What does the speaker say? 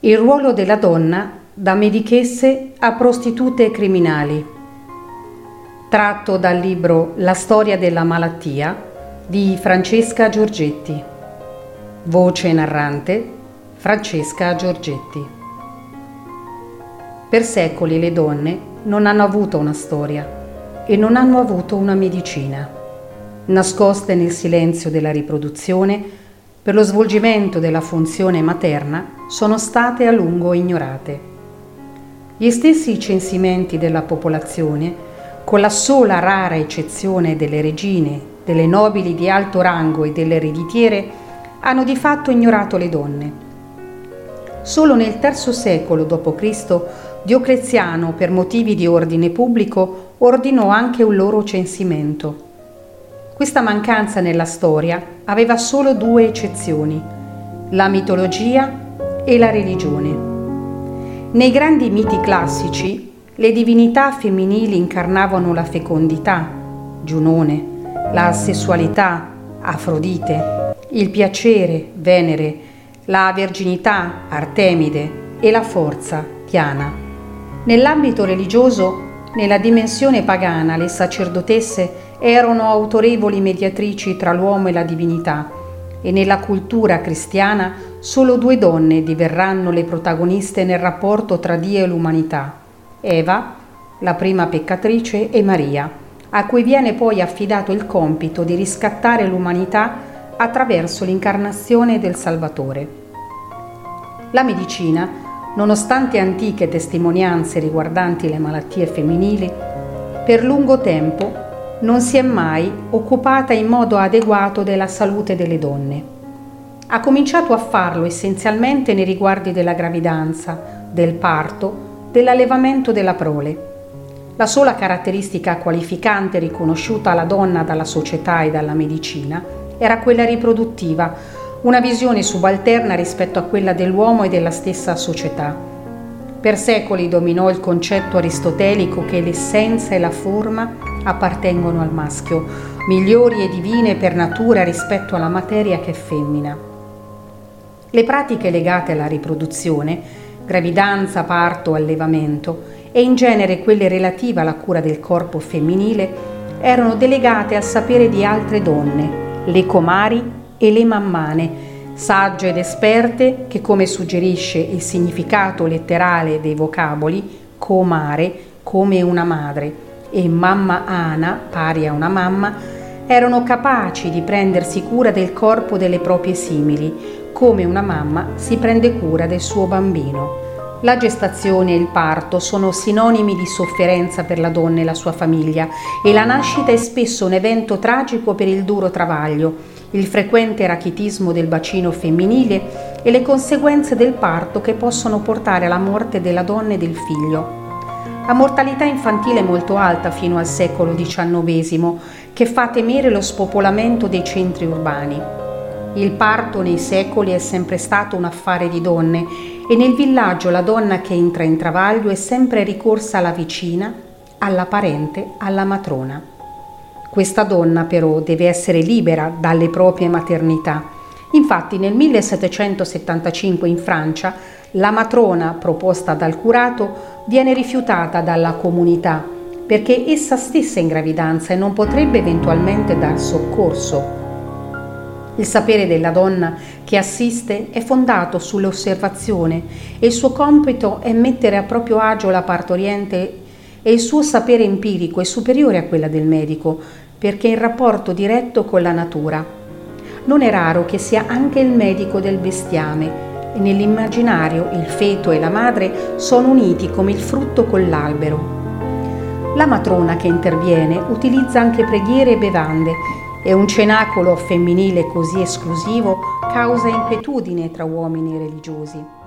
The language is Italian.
Il ruolo della donna da medichesse a prostitute criminali. Tratto dal libro La storia della malattia di Francesca Giorgetti. Voce narrante Francesca Giorgetti. Per secoli le donne non hanno avuto una storia e non hanno avuto una medicina. Nascoste nel silenzio della riproduzione, per lo svolgimento della funzione materna sono state a lungo ignorate. Gli stessi censimenti della popolazione, con la sola rara eccezione delle regine, delle nobili di alto rango e delle ereditiere, hanno di fatto ignorato le donne. Solo nel III secolo d.C. Diocleziano, per motivi di ordine pubblico, ordinò anche un loro censimento. Questa mancanza nella storia aveva solo due eccezioni: la mitologia e la religione. Nei grandi miti classici, le divinità femminili incarnavano la fecondità, Giunone, la sessualità, Afrodite, il piacere, Venere, la verginità, Artemide, e la forza, Diana. Nell'ambito religioso, nella dimensione pagana, le sacerdotesse erano autorevoli mediatrici tra l'uomo e la divinità, e nella cultura cristiana solo due donne diverranno le protagoniste nel rapporto tra Dio e l'umanità: Eva, la prima peccatrice, e Maria, a cui viene poi affidato il compito di riscattare l'umanità attraverso l'incarnazione del Salvatore. La medicina, nonostante antiche testimonianze riguardanti le malattie femminili, per lungo tempo non si è mai occupata in modo adeguato della salute delle donne. Ha cominciato a farlo essenzialmente nei riguardi della gravidanza, del parto, dell'allevamento della prole. La sola caratteristica qualificante riconosciuta alla donna dalla società e dalla medicina era quella riproduttiva, una visione subalterna rispetto a quella dell'uomo e della stessa società. Per secoli dominò il concetto aristotelico che l'essenza e la forma appartengono al maschio, migliori e divine per natura rispetto alla materia che è femmina. Le pratiche legate alla riproduzione, gravidanza, parto, allevamento, e in genere quelle relative alla cura del corpo femminile, erano delegate al sapere di altre donne, le comari e le mammane, sagge ed esperte che, come suggerisce il significato letterale dei vocaboli, comare, come una madre, e mamma Ana, pari a una mamma, erano capaci di prendersi cura del corpo delle proprie simili, come una mamma si prende cura del suo bambino. La gestazione e il parto sono sinonimi di sofferenza per la donna e la sua famiglia, e la nascita è spesso un evento tragico per il duro travaglio, il frequente rachitismo del bacino femminile e le conseguenze del parto che possono portare alla morte della donna e del figlio. La mortalità infantile è molto alta fino al secolo XIX, che fa temere lo spopolamento dei centri urbani. Il parto nei secoli è sempre stato un affare di donne, e nel villaggio la donna che entra in travaglio è sempre ricorsa alla vicina, alla parente, alla matrona. Questa donna però deve essere libera dalle proprie maternità. Infatti nel 1775 in Francia la matrona proposta dal curato viene rifiutata dalla comunità perché essa stessa è in gravidanza e non potrebbe eventualmente dar soccorso. Il sapere della donna che assiste è fondato sull'osservazione e il suo compito è mettere a proprio agio la partoriente, e il suo sapere empirico è superiore a quella del medico perché è in rapporto diretto con la natura. Non è raro che sia anche il medico del bestiame, e nell'immaginario il feto e la madre sono uniti come il frutto con l'albero. La matrona che interviene utilizza anche preghiere e bevande, e un cenacolo femminile così esclusivo causa inquietudine tra uomini religiosi.